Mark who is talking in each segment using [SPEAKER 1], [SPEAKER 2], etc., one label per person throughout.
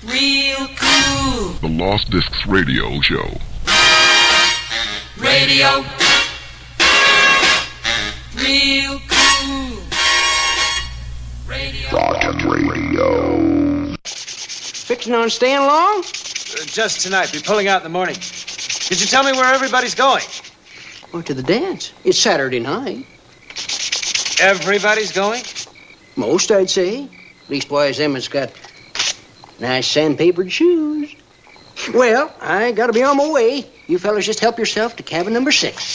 [SPEAKER 1] Real cool.
[SPEAKER 2] The Lost Discs Radio Show.
[SPEAKER 1] Radio. Real cool. Radio.
[SPEAKER 3] Rocket Radio.
[SPEAKER 4] Fixing on staying long?
[SPEAKER 5] Just tonight. Be pulling out in the morning. Did you tell me where everybody's going?
[SPEAKER 4] Or to the dance. It's Saturday night.
[SPEAKER 5] Everybody's going?
[SPEAKER 4] Most, I'd say. Leastwise, them that's got nice sandpapered shoes. Well, I gotta be on my way. You fellas just help yourself to cabin number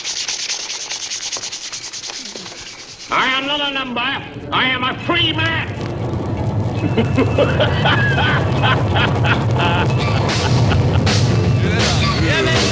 [SPEAKER 4] 6.
[SPEAKER 6] I am not a number. I am a free man.
[SPEAKER 1] Yeah, man.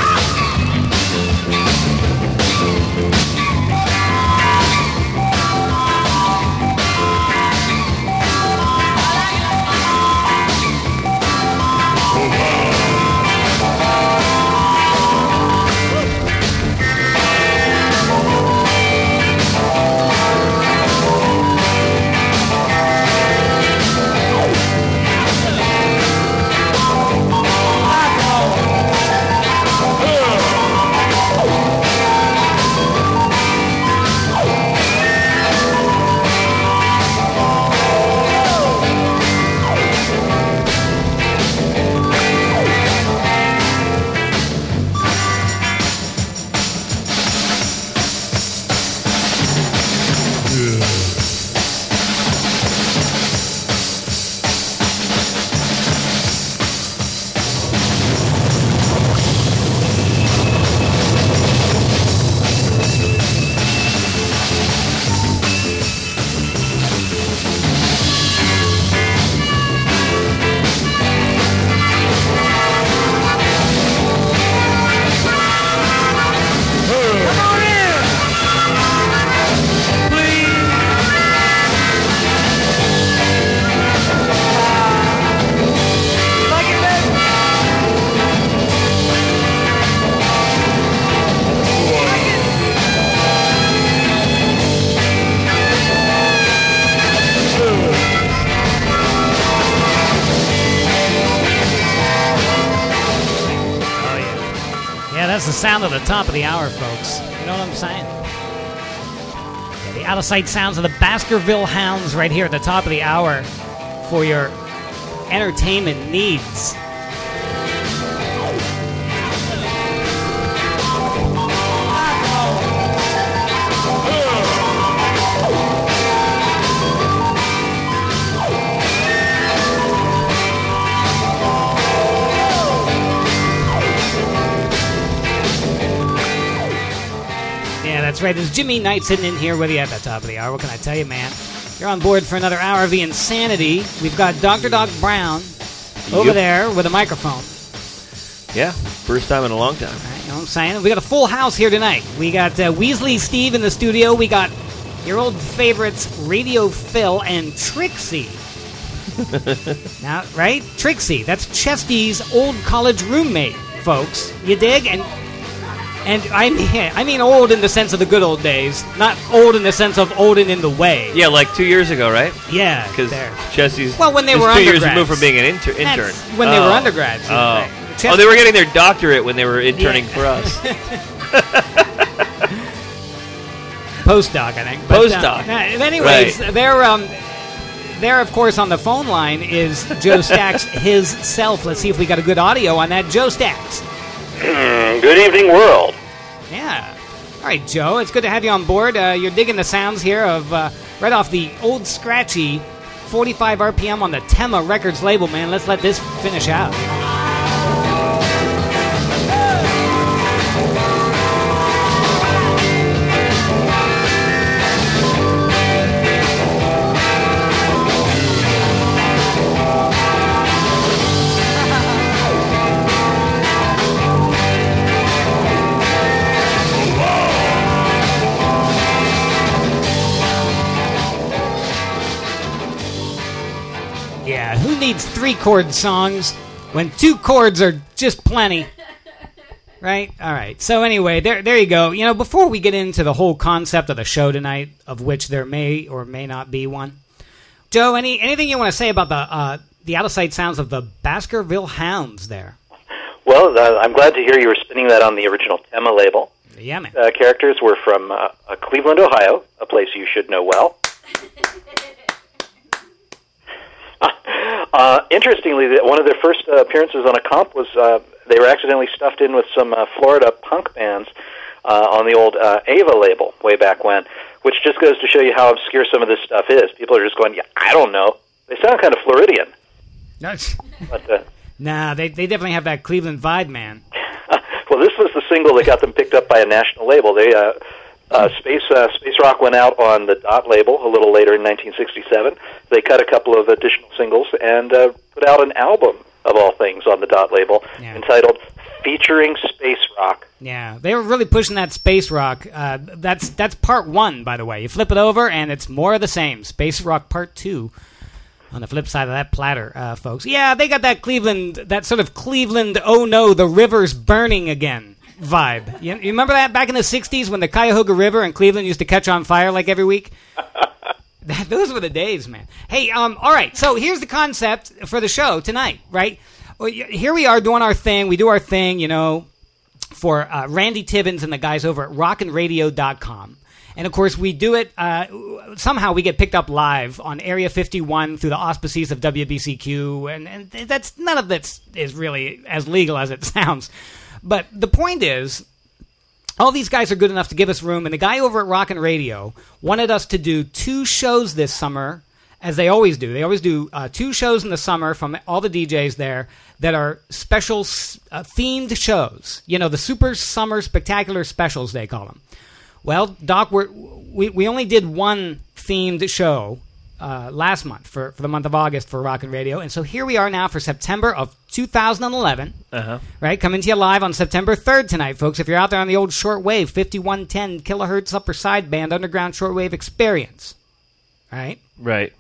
[SPEAKER 7] The sound of the top of the hour, folks. You know what I'm saying? Yeah, the out-of-sight sounds of the Baskerville Hounds right here at the top of the hour for your entertainment needs. That's right. There's Jimmy Knight sitting in here with you at the top of the hour. What can I tell you, man? You're on board for another hour of the insanity. We've got Dr. Doc Brown over there with a microphone.
[SPEAKER 8] Yeah, first time in a long time.
[SPEAKER 7] Right, you know what I'm saying? We got a full house here tonight. We got Weasley Steve in the studio. We got your old favorites, Radio Phil and Trixie. Now, right? Trixie. That's Chesty's old college roommate, folks. You dig? And I mean old in the sense of the good old days, not old in the sense of old and in the way.
[SPEAKER 8] Yeah, like 2 years ago, right?
[SPEAKER 7] Yeah,
[SPEAKER 8] because Jesse's
[SPEAKER 7] when they were
[SPEAKER 8] 2 years
[SPEAKER 7] undergrads.
[SPEAKER 8] removed from being an intern.
[SPEAKER 7] That's when they were undergrads.
[SPEAKER 8] Oh,
[SPEAKER 7] right.
[SPEAKER 8] They were getting their doctorate when they were interning for us.
[SPEAKER 7] Postdoc, I think.
[SPEAKER 8] Postdoc.
[SPEAKER 7] Anyways, right. There, of course, on the phone line is Joe Stacks himself. Let's see if we got a good audio on that. Joe Stacks.
[SPEAKER 9] Good evening, world.
[SPEAKER 7] Yeah. All right, Joe, it's good to have you on board. You're digging the sounds here of right off the old scratchy 45 RPM on the Tema Records label, man. Let's let this finish out. Yeah, who needs 3-chord songs when 2 chords are just plenty? Right? All right. So anyway, there you go. You know, before we get into the whole concept of the show tonight, of which there may or may not be one, Joe, anything you want to say about the out-of-sight sounds of the Baskerville Hounds there.
[SPEAKER 9] Well, I'm glad to hear you were spinning that on the original Tema label.
[SPEAKER 7] Yeah, man.
[SPEAKER 9] Characters were from Cleveland, Ohio, a place you should know well. Interestingly, one of their first appearances on a comp was they were accidentally stuffed in with some Florida punk bands on the old Ava label way back when, which just goes to show you how obscure some of this stuff is. People are just going, yeah, I don't know. They sound kind of Floridian. But,
[SPEAKER 7] nah, they definitely have that Cleveland vibe, man.
[SPEAKER 9] Well, this was the single that got them picked up by a national label. They Space Rock went out on the Dot label a little later in 1967. They cut a couple of additional singles and put out an album, of all things, on the Dot label entitled Featuring Space Rock.
[SPEAKER 7] Yeah, they were really pushing that space rock. That's part 1, by the way. You flip it over, and it's more of the same. Space Rock Part 2 on the flip side of that platter, folks. Yeah, they got that sort of Cleveland, oh no, the river's burning again vibe. You remember that back in the 60s when the Cuyahoga River in Cleveland used to catch on fire like every week? Those were the days, man. Hey, all right, so here's the concept for the show tonight, right? Here we are doing our thing. We do our thing, for Randy Tibbins and the guys over at rockinradio.com. And, of course, we do it, somehow we get picked up live on Area 51 through the auspices of WBCQ, and that's none of that is really as legal as it sounds. But the point is, all these guys are good enough to give us room, and the guy over at Rockin' Radio wanted us to do 2 shows this summer, as they always do. They always do 2 shows in the summer from all the DJs there that are special themed shows. The Super Summer Spectacular Specials, they call them. Well, Doc, we only did 1 themed show last month for the month of August for Rockin' Radio, and so here we are now for September of 2011. Right, coming to you live on September 3rd tonight, folks. If you're out there on the old shortwave, 5110 kilohertz upper sideband underground shortwave experience, right?
[SPEAKER 8] Right.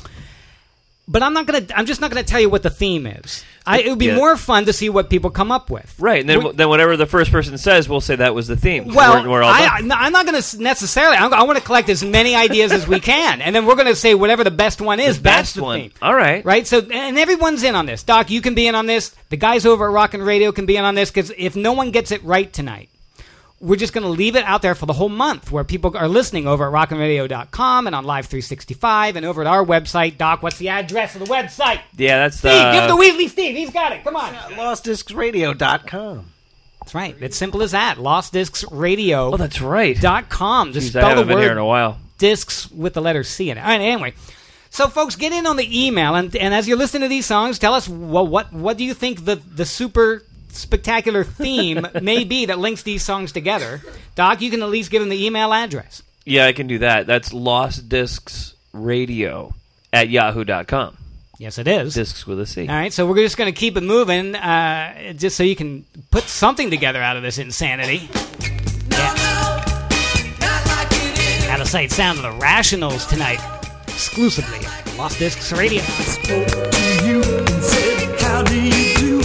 [SPEAKER 7] But I'm just not gonna tell you what the theme is. It would be more fun to see what people come up with.
[SPEAKER 8] Right, and then whatever the first person says, we'll say that was the theme.
[SPEAKER 7] Well,
[SPEAKER 8] we're all done.
[SPEAKER 7] I'm not going to necessarily. I want to collect as many ideas as we can, and then we're going to say whatever the best one is. That's the theme.
[SPEAKER 8] All right.
[SPEAKER 7] Right. So, and everyone's in on this. Doc, you can be in on this. The guys over at Rockin' Radio can be in on this, because if no one gets it right tonight, we're just going to leave it out there for the whole month, where people are listening over at rockinradio.com and on Live 365 and over at our website. Doc, what's the address of the website?
[SPEAKER 8] Yeah, that's
[SPEAKER 7] Steve, give it to Weasley Steve. He's got it. Come on.
[SPEAKER 10] LostDiscsRadio.com.
[SPEAKER 7] That's right. It's simple as that. LostDiscsRadio.com.
[SPEAKER 8] Oh, that's right.
[SPEAKER 7] Just
[SPEAKER 8] Jeez, I
[SPEAKER 7] spell
[SPEAKER 8] haven't
[SPEAKER 7] the
[SPEAKER 8] been here
[SPEAKER 7] word
[SPEAKER 8] in a while.
[SPEAKER 7] discs with the letter C in it. All right, anyway. So, folks, get in on the email, and as you're listening to these songs, tell us, well, what do you think the super spectacular theme may be that links these songs together. Doc, you can at least give them the email address.
[SPEAKER 8] Yeah, I can do that. That's lostdiscsradio@yahoo.com.
[SPEAKER 7] Yes, it is.
[SPEAKER 8] Discs with a C.
[SPEAKER 7] All right, so we're just going to keep it moving, just so you can put something together out of this insanity. Out of sight sound of the Rationals tonight, exclusively on Lost Discs Radio.
[SPEAKER 11] I spoke to you and said, how do you do?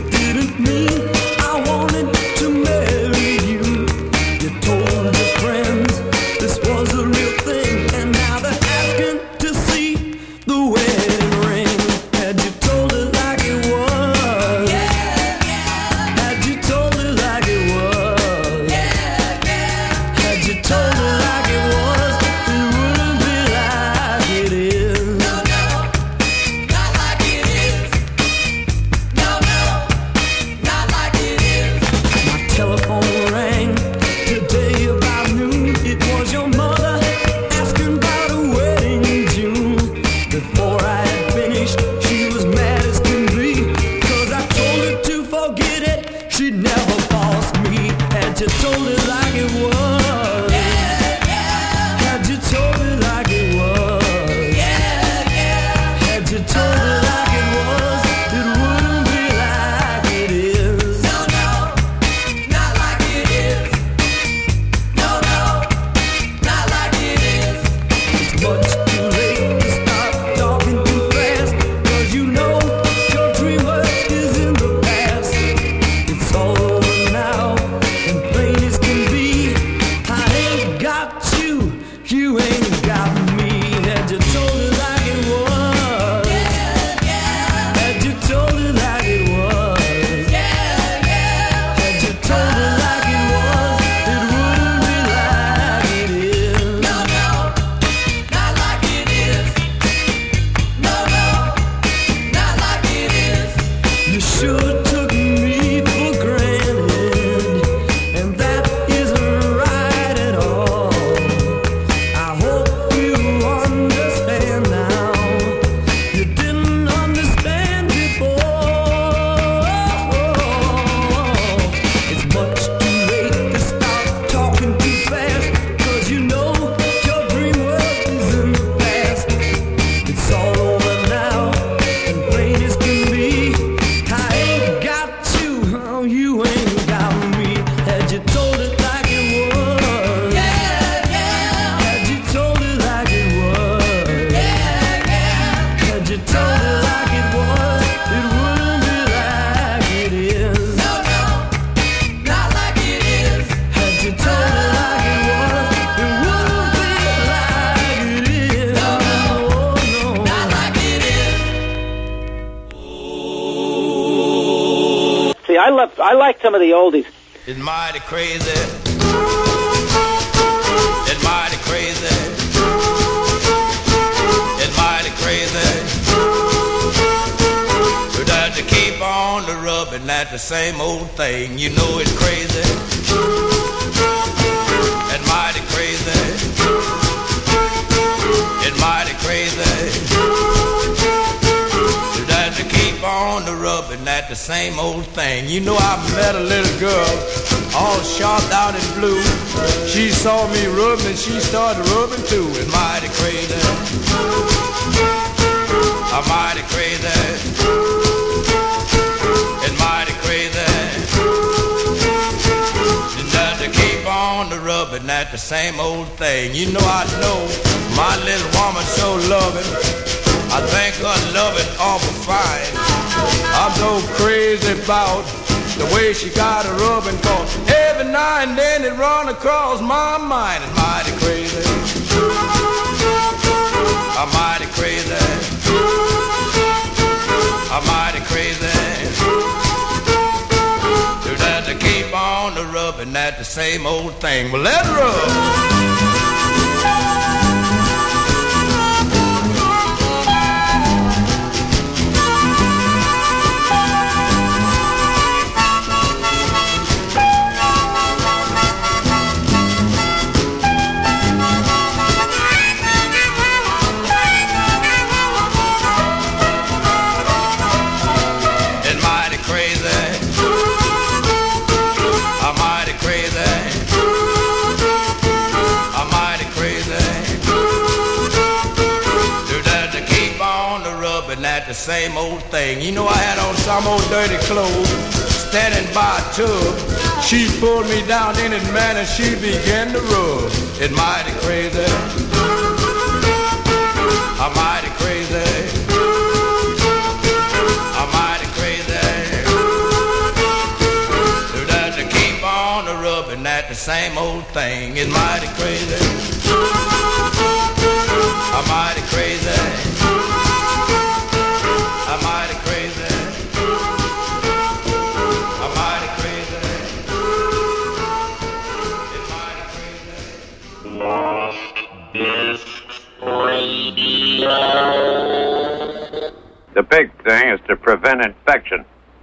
[SPEAKER 11] I wanted to marry you. You told your friends this was a real thing, and now they're asking to see the wedding ring. Had you told it like it was? Had you told it like it was? Had you told it like it was, it wouldn't be like it is. No, not like it
[SPEAKER 12] I like some of the oldies.
[SPEAKER 13] It's mighty crazy. It's mighty crazy. It's mighty crazy. But to keep on the rubbing at the same old thing, you know it's crazy. It's mighty crazy. It's mighty crazy. To keep on the rubbing at the same old thing. You know, I met a little girl, all sharped out in blue. She saw me rubbing and she started rubbing too. It's mighty crazy. I'm mighty crazy. It's mighty crazy. And to keep on the rubbing at the same old thing. You know, I know my little woman so loving. I think her loving awful fine. I'm so crazy about the way she got a rubbing, cause every now and then it run across my mind. It's mighty crazy. I'm mighty crazy. I'm mighty crazy. To keep on the rubbing at the same old thing. Well, let's rub. The same old thing. You know, I had on some old dirty clothes, standing by a tub. She pulled me down in it, man, and she began to rub. It's mighty crazy. I'm mighty crazy. I'm mighty crazy. To keep on the rubbing at the same old thing. It's mighty crazy. I'm mighty crazy. I'm mighty crazy. I'm mighty crazy. It's mighty crazy.
[SPEAKER 3] Lost Disc Radio.
[SPEAKER 14] The big thing is to prevent infection.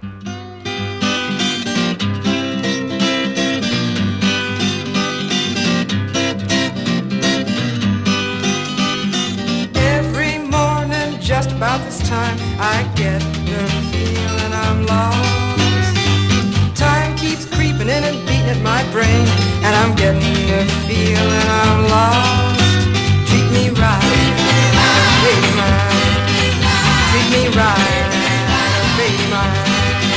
[SPEAKER 15] Just about this time I get the feeling I'm lost. Time keeps creeping in and beating at my brain, and I'm getting the feeling I'm lost. Treat me right, baby mine. Treat me right, baby mine.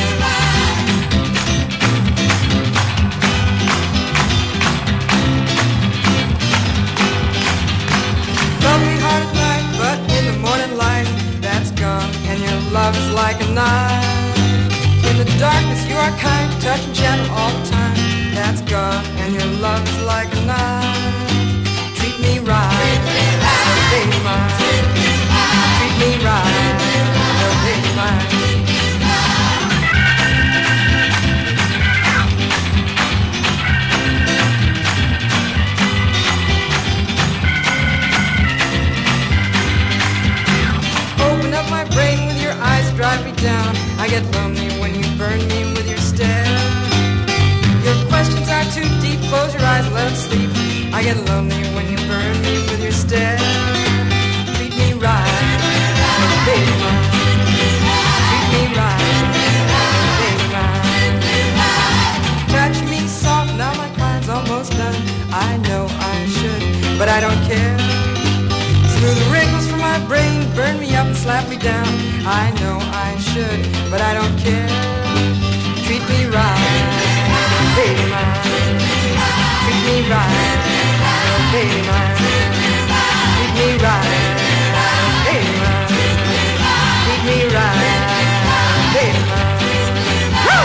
[SPEAKER 15] Love me hard at night, but in the morning light, that's gone, and your love is like a knife. In the darkness, you are kind, touch and gentle all the time. That's gone, and your love is like a knife. Treat me right, baby mine. Treat me right, baby mine. My brain with your eyes drive me down. I get lonely when you burn me with your stare. Your questions are too deep. Close your eyes, let them sleep. I get lonely when you burn me with your stare. Treat me right, baby mine. Treat me right, baby mine. Touch me soft, now my client's almost done. I know I should, but I don't care. Smooth the wrinkles from my brain, burn me up and slap me down. I know I should, but I don't care. Treat me right, baby mine. Treat me right, baby mine. Treat me right, baby mine. Treat me right, baby mine. Woo!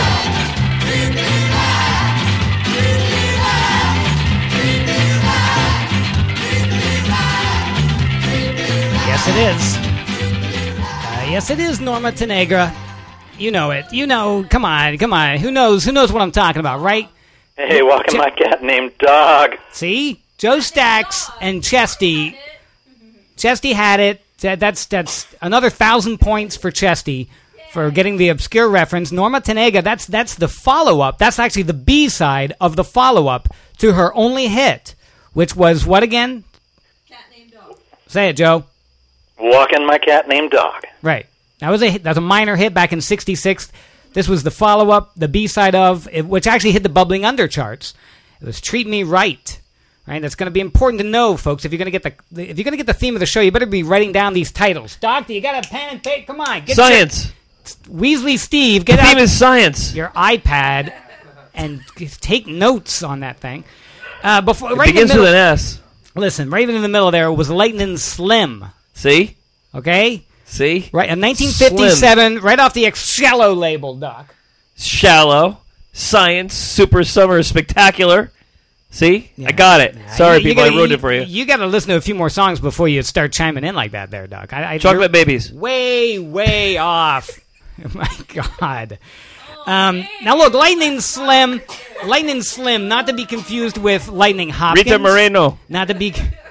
[SPEAKER 7] Yes, it is. Yes, it is Norma Tanegra. You know it. You know. Come on. Who knows what I'm talking about, right?
[SPEAKER 9] Hey, walking my cat named Dog.
[SPEAKER 7] See? Joe Stax and Chesty. Chesty had it. That's another 1,000 points for Chesty for getting the obscure reference. Norma Tanega, that's the follow-up. That's actually the B-side of the follow-up to her only hit, which was what again?
[SPEAKER 1] Cat named Dog.
[SPEAKER 7] Say it, Joe.
[SPEAKER 9] Walking my cat named Dog.
[SPEAKER 7] Right. That was a minor hit back in '66. This was the follow-up, the B-side of, which actually hit the Bubbling Under charts. It was Treat Me Right. Right, that's going to be important to know, folks. If you're going to get the theme of the show, you better be writing down these titles. Doctor, you got a pen and paper? Come on, get
[SPEAKER 8] science.
[SPEAKER 7] Weasley Steve, get
[SPEAKER 8] the
[SPEAKER 7] out
[SPEAKER 8] theme is science.
[SPEAKER 7] Your iPad and take notes on that thing.
[SPEAKER 8] It
[SPEAKER 7] right
[SPEAKER 8] begins with an S.
[SPEAKER 7] Listen, right in the middle there was Lightning Slim.
[SPEAKER 8] See?
[SPEAKER 7] Okay.
[SPEAKER 8] See?
[SPEAKER 7] Right, in 1957, right off the Shallow label, Doc.
[SPEAKER 8] Shallow, Science, Super Summer Spectacular. See?
[SPEAKER 7] Yeah.
[SPEAKER 8] I got it. Sorry, people, I ruined it for you.
[SPEAKER 7] You got to listen to a few more songs before you start chiming in like that there, Doc.
[SPEAKER 8] Chocolate Babies.
[SPEAKER 7] Way off. Oh, my God. Now, look, Lightning Slim, not to be confused with Lightning Hopkins.
[SPEAKER 8] Rita Moreno.
[SPEAKER 7] Not to be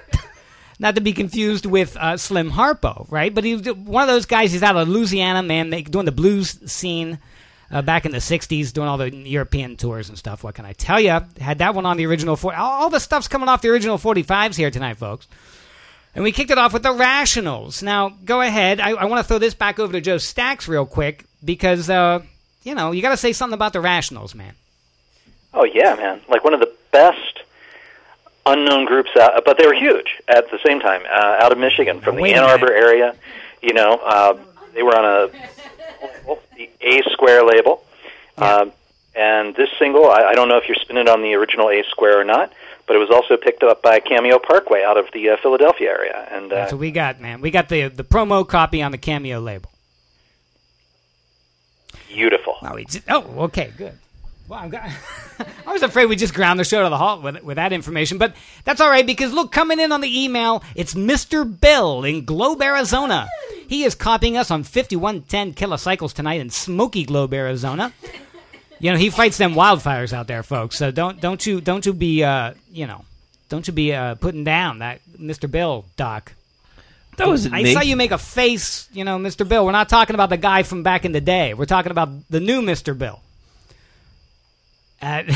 [SPEAKER 7] confused with Slim Harpo, right? But he's one of those guys. He's out of Louisiana, man, doing the blues scene. Back in the 60s, doing all the European tours and stuff. What can I tell you? Had that one on the original... All the stuff's coming off the original 45s here tonight, folks. And we kicked it off with the Rationals. Now, go ahead. I want to throw this back over to Joe Stax real quick because, you got to say something about the Rationals, man.
[SPEAKER 9] Oh, yeah, man. Like one of the best unknown groups out, but they were huge at the same time, out of Michigan, from the Ann Arbor area. They were on the A Square label.
[SPEAKER 7] Yeah.
[SPEAKER 9] And this single, I don't know if you're spinning it on the original A Square or not, but it was also picked up by Cameo Parkway out of the Philadelphia area. And
[SPEAKER 7] that's what we got, man. We got the promo copy on the Cameo label.
[SPEAKER 9] Beautiful.
[SPEAKER 7] Okay, good. Well, I was afraid we just ground the show to the halt with that information, but that's all right because, look, coming in on the email, it's Mr. Bill in Globe, Arizona. He is copying us on 5110 kilocycles tonight in Smoky Globe, Arizona. He fights them wildfires out there, folks. So don't you be putting down that Mr. Bill, Doc.
[SPEAKER 8] That wasn't me.
[SPEAKER 7] I saw you make a face, Mr. Bill. We're not talking about the guy from back in the day. We're talking about the new Mr. Bill. All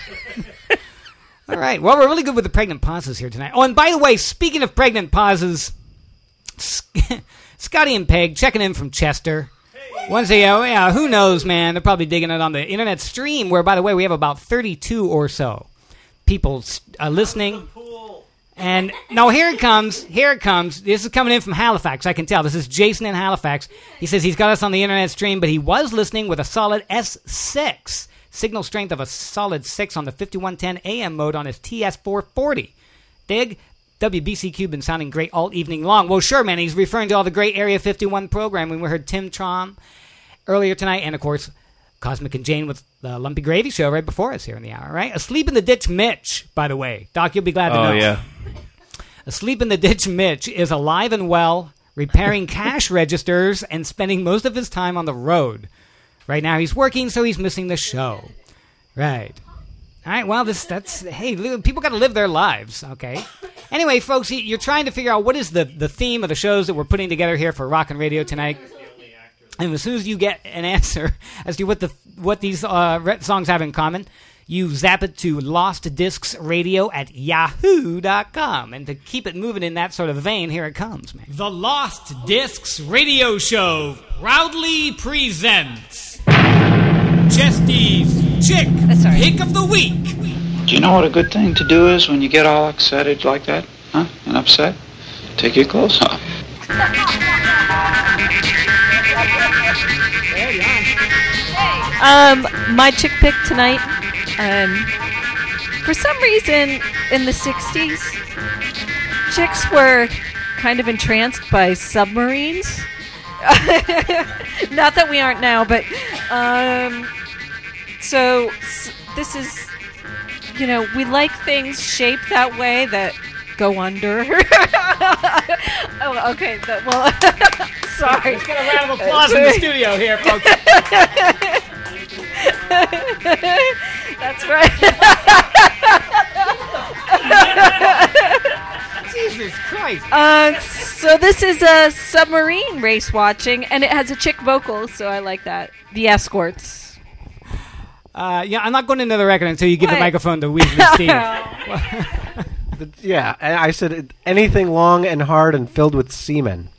[SPEAKER 7] right. Well, we're really good with the pregnant pauses here tonight. Oh, and by the way, speaking of pregnant pauses, Scotty and Peg checking in from Chester. Once who knows, man? They're probably digging it on the internet stream, where, by the way, we have about 32 or so people listening. And no, here it comes. This is coming in from Halifax. I can tell. This is Jason in Halifax. He says he's got us on the internet stream, but he was listening with a solid S6. Signal strength of a solid 6 on the 5110 AM mode on his TS440. Dig? WBCQ been sounding great all evening long. Well, sure, man. He's referring to all the great Area 51 programming. We heard Tim Trom earlier tonight, and, of course, Cosmic and Jane with the Lumpy Gravy Show right before us here in the hour, right? Asleep in the Ditch Mitch, by the way. Doc, you'll be glad to know.
[SPEAKER 8] Oh, yeah.
[SPEAKER 7] Asleep in the Ditch Mitch is alive and well, repairing cash registers and spending most of his time on the road. Right now he's working, so he's missing the show. Right. All right, well, hey, people got to live their lives, okay? Anyway, folks, you're trying to figure out what is the theme of the shows that we're putting together here for Rockin' Radio tonight. And as soon as you get an answer as to what these songs have in common, you zap it to lostdiscsradio@yahoo.com. And to keep it moving in that sort of vein, here it comes, man. The Lost Discs Radio Show proudly presents Chesty's Chick Pick of the Week.
[SPEAKER 16] Do you know what a good thing to do is when you get all excited like that, huh? And upset? Take your clothes off.
[SPEAKER 17] My chick pick tonight, for some reason in the 60s, chicks were kind of entranced by submarines. Not that we aren't now, but so this is, we like things shaped that way that go under. Oh, okay. Sorry.
[SPEAKER 7] Let's get a round of applause in the studio here, folks.
[SPEAKER 17] That's right.
[SPEAKER 7] Jesus Christ.
[SPEAKER 17] So this is a submarine race watching, and it has a chick vocal, so I like that. The Escorts.
[SPEAKER 7] Yeah, I'm not going into the record until you give the
[SPEAKER 17] What?
[SPEAKER 7] microphone to Weasley Steve.
[SPEAKER 10] Yeah, and I said anything long and hard and filled with semen.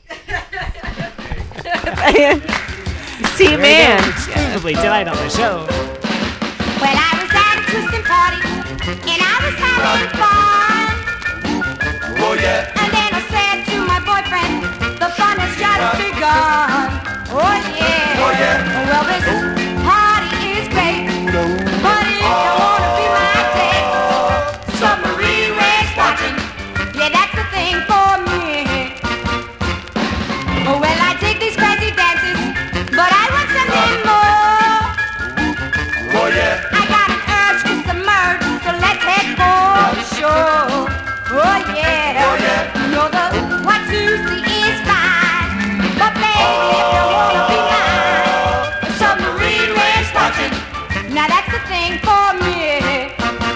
[SPEAKER 17] Seaman.
[SPEAKER 7] Exclusively tonight on the show.
[SPEAKER 18] Well, I was at a twisting party, and I was having fun.
[SPEAKER 13] Oh yeah.
[SPEAKER 18] And then I said to my boyfriend, the fun has just begun. Oh yeah.
[SPEAKER 13] Oh yeah.
[SPEAKER 18] Well, this party is great, but if you wanna be my date, submarine race watching, yeah, that's the thing for me. Well, I dig these crazy dances, but I want something more.
[SPEAKER 13] Oh yeah.
[SPEAKER 18] I got an urge to submerge, so let's head for the shore. Oh yeah.
[SPEAKER 13] Oh yeah.
[SPEAKER 18] You know the what to see is fine, but baby, if you wanna be mine, a submarine race watching, now that's the thing for me.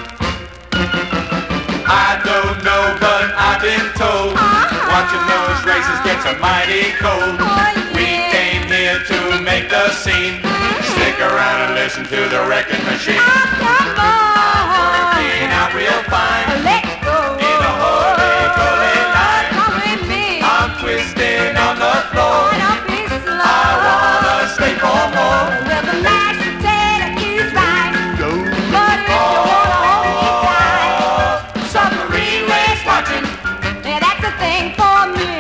[SPEAKER 13] I don't know, but I've been told watching those races gets a mighty cold. We came here to make the scene. Stick around and listen to the wrecking machine.
[SPEAKER 18] Come on,
[SPEAKER 13] Working out real fine
[SPEAKER 18] let's go.
[SPEAKER 13] in a holy line.
[SPEAKER 18] Come with me.
[SPEAKER 13] I'm twisting on the floor.
[SPEAKER 18] Don't be slow.
[SPEAKER 13] I wanna stay for more.
[SPEAKER 18] Well, the mashed potato is right, but if you wanna hold me tight,
[SPEAKER 13] Submarine race watching.
[SPEAKER 18] yeah, that's the thing for me.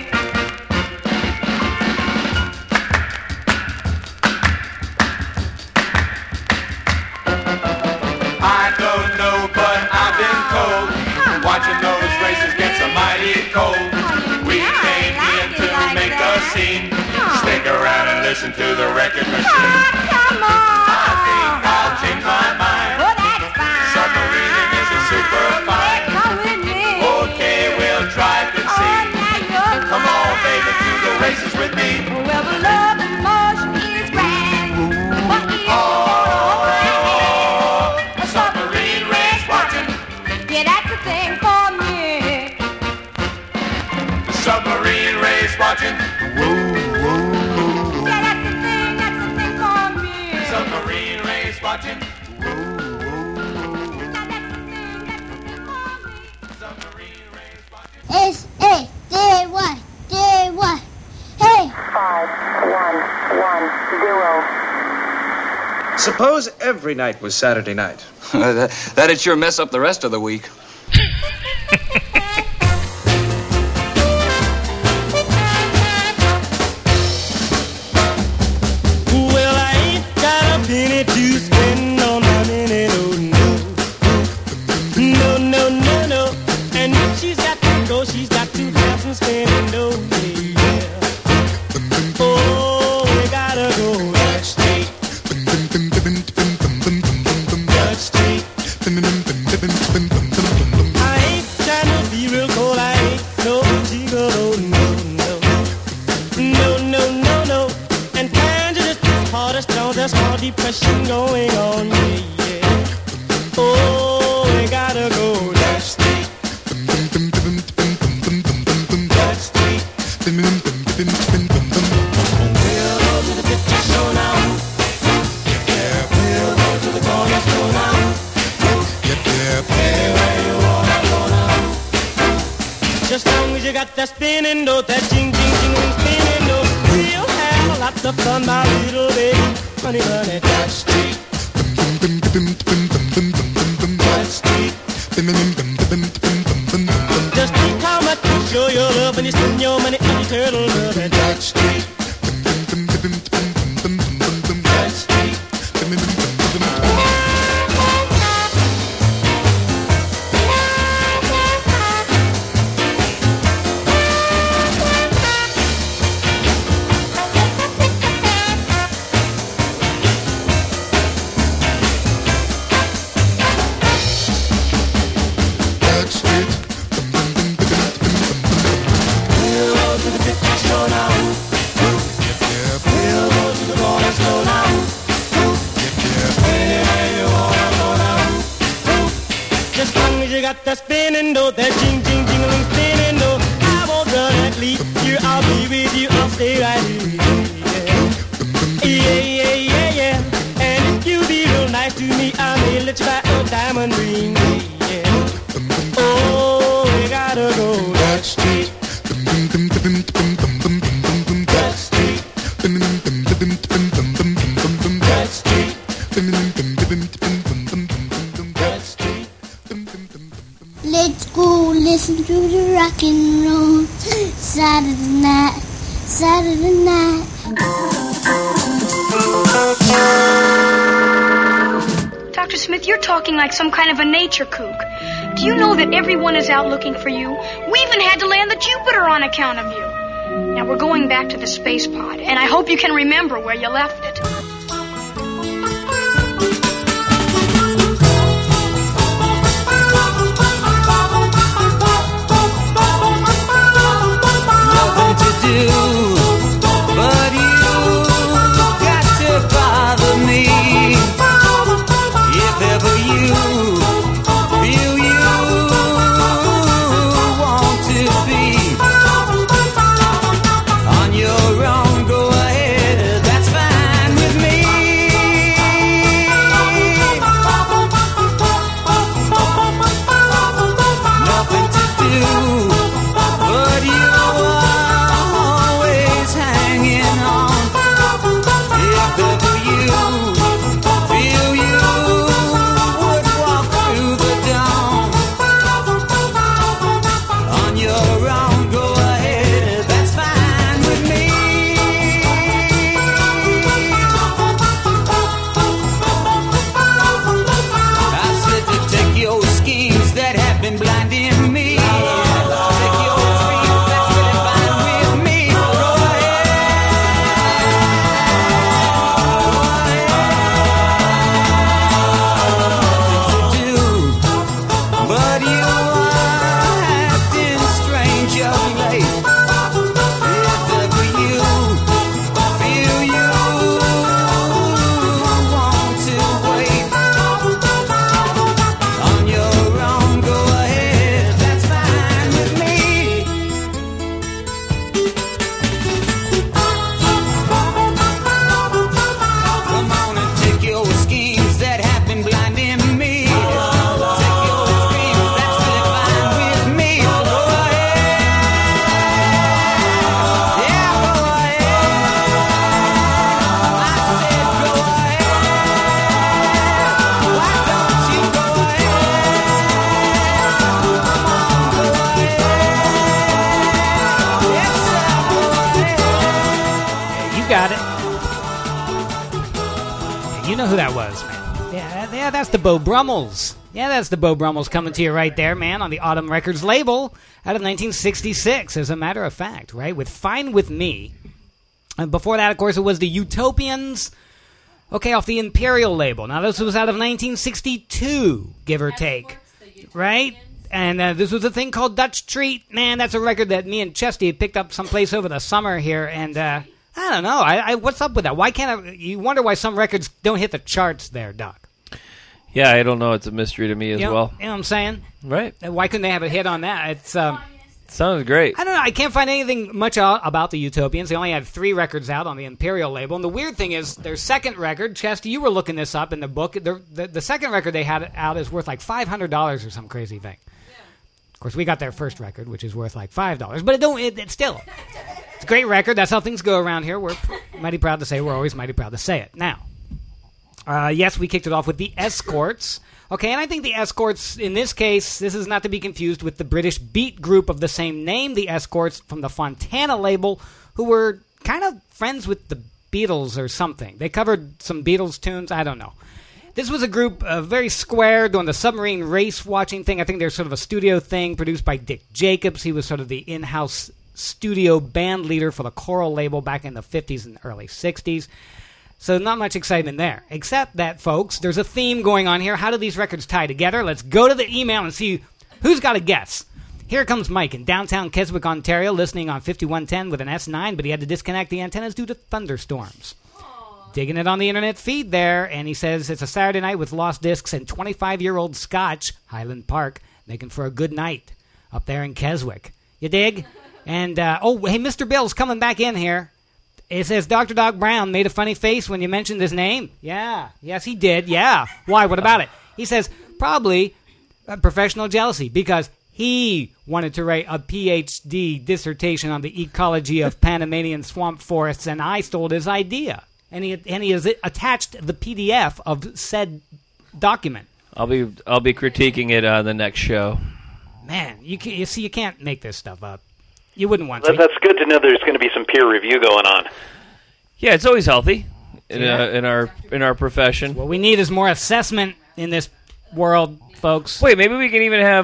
[SPEAKER 13] I don't know, but I've been told watching those races gets a mighty cold. We came here to make the scene. Stick around and listen to the wrecking machine.
[SPEAKER 18] Come on.
[SPEAKER 13] I think I'll change my mind.
[SPEAKER 18] Oh, that's fine.
[SPEAKER 13] Submarining is a super fine.
[SPEAKER 18] Come with me.
[SPEAKER 13] Okay, we'll drive and see.
[SPEAKER 18] Now you're
[SPEAKER 13] Come on, baby, do the races with me.
[SPEAKER 18] well, the love and motion is grand, but if you wanna hold my hand,
[SPEAKER 13] A submarine race watching.
[SPEAKER 18] yeah, that's the thing for me.
[SPEAKER 13] Submarine race watching.
[SPEAKER 18] Yeah, that's the thing for me.
[SPEAKER 13] Submarine race watching.
[SPEAKER 18] S-A-J-Y, J-Y, hey!
[SPEAKER 5] 5-1-1-0. Suppose every night was Saturday night.
[SPEAKER 19] That'd sure mess up the rest of the week.
[SPEAKER 11] Well, I ain't got a penny to spend on my minute, oh no. No, no, no, no. And if she's got to go, she's got to have some spending, no, yeah. Oh, we gotta go that street. That street. I ain't trying to be real cold, I ain't no gigolo, no, no. No, no, no, no. And times are just hard as stones, there's more depression going on, yeah, yeah. Oh, we gotta go that street. That street. We'll go to the picture show now. Yeah, we'll go to the corner store now. Anywhere you wanna go now. Just long as you got that spinning note, that jing, jing, jing, ring spinning note, we'll have a lot of fun, my little baby. Honey, honey, that street. That street. Just think how much you show your love when you spend your money on your turtle love at that street. That street. We'll go to the picture show now. got that spinning though, that jing jing jingling spinning though. I won't run and leave you, I'll be with you, I'll stay right here. Yeah, yeah, yeah, yeah. And if you be real nice to me, I may let you buy a diamond ring. Yeah. Oh, we gotta go that street. That street. That street.
[SPEAKER 18] Let's go listen to the rock and roll Saturday night, Saturday night.
[SPEAKER 20] Dr. Smith, you're talking like some kind of a nature kook. Do you know that everyone is out looking for you? We even had to land the Jupiter on account of you. Now we're going back to the space pod, and I hope you can remember where you left it.
[SPEAKER 11] Nothing to do, but you got to bother me. If ever you feel you want to be on your own, go ahead, that's fine with me. Nothing to do, but you always hanging on. If ever you feel you would walk through the dawn on your own, go ahead, that's fine with me. I said to take your schemes that have been blinding me. Take your dreams that's really fine with me. Go but you are acting strange of late. If ever you feel you want to wait on your own, go ahead, that's fine with me. Come on and take your schemes that have been blinding me. Take your dreams that's really fine with me. Go ahead. Yeah, go ahead. I said go ahead. Why don't you go ahead? Come on, go ahead. Yes, sir, go ahead.
[SPEAKER 7] You got it. You know who that was, man. Yeah, that's the Beau Brummels. Yeah, that's the Beau Brummels coming to you right there, man, on the Autumn Records label out of 1966, as a matter of fact, right, with Fine With Me. And before that, of course, it was the Utopians, okay, off the Imperial label. Now, this was out of 1962, give or take, right? And this was a thing called Dutch Treat. Man, that's a record that me and Chesty picked up someplace over the summer here, and I don't know. I what's up with that? Why can't you wonder why some records don't hit the charts there, Doc?
[SPEAKER 8] Yeah, I don't know. It's a mystery to me as well.
[SPEAKER 7] You know what I'm saying?
[SPEAKER 8] Right.
[SPEAKER 7] Why couldn't they have a hit on that? It's
[SPEAKER 8] sounds great.
[SPEAKER 7] I don't know. I can't find anything much about the Utopians. They only had 3 records out on the Imperial label. And the weird thing is, their second record, Chesty, you were looking this up in the book. The second record they had out is worth like $500 or some crazy thing. Of course, we got their first record, which is worth like $5. But it's still, it's a great record. That's how things go around here. We're mighty proud to say. We're always mighty proud to say it. Now, yes, we kicked it off with the Escorts. Okay, and I think the Escorts, in this case, this is not to be confused with the British beat group of the same name, the Escorts, from the Fontana label, who were kind of friends with the Beatles or something. They covered some Beatles tunes. I don't know. This was a group very square, doing the submarine race watching thing. I think they're sort of a studio thing produced by Dick Jacobs. He was sort of the in-house studio band leader for the Coral label back in the 50s and early 60s. So not much excitement there. Except that, folks, there's a theme going on here. How do these records tie together? Let's go to the email and see who's got a guess. Here comes Mike in downtown Keswick, Ontario, listening on 5110 with an S9, but he had to disconnect the antennas due to thunderstorms. Digging it on the internet feed there, and he says it's a Saturday night with lost discs and 25-year-old scotch, Highland Park, making for a good night up there in Keswick. You dig? And, hey, Mr. Bill's coming back in here. It says Dr. Doc Brown made a funny face when you mentioned his name. Yeah. Yes, he did. Yeah. Why? What about it? He says probably professional jealousy because he wanted to write a PhD dissertation on the ecology of Panamanian swamp forests, and I stole his idea. And he has attached the PDF of said document.
[SPEAKER 8] I'll be critiquing it on the next show.
[SPEAKER 7] Man, you can't make this stuff up. You wouldn't want to.
[SPEAKER 9] That's good to know there's going to be some peer review going on.
[SPEAKER 8] Yeah, it's always healthy in our profession.
[SPEAKER 7] What we need is more assessment in this world, folks.
[SPEAKER 8] Wait, maybe we can even have